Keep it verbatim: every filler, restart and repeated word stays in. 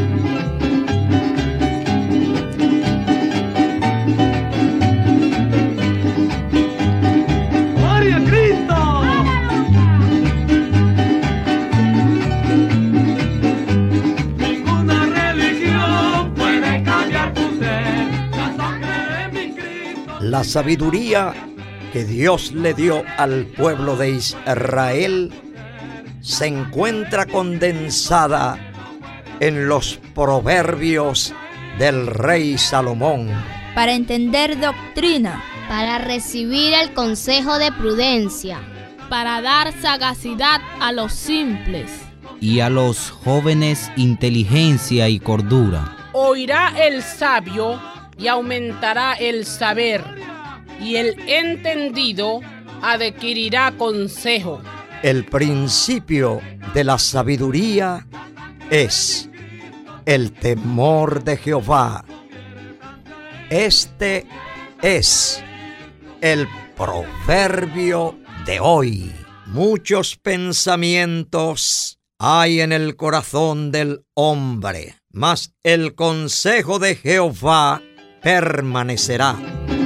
La sabiduría que Dios le dio al pueblo de Israel se encuentra condensada en los proverbios del rey Salomón. Para entender doctrina, para recibir el consejo de prudencia, para dar sagacidad a los simples, y a los jóvenes inteligencia y cordura. Oirá el sabio y aumentará el saber, y el entendido adquirirá consejo. El principio de la sabiduría es el temor de Jehová. Este es el proverbio de hoy. Muchos pensamientos hay en el corazón del hombre, mas el consejo de Jehová permanecerá.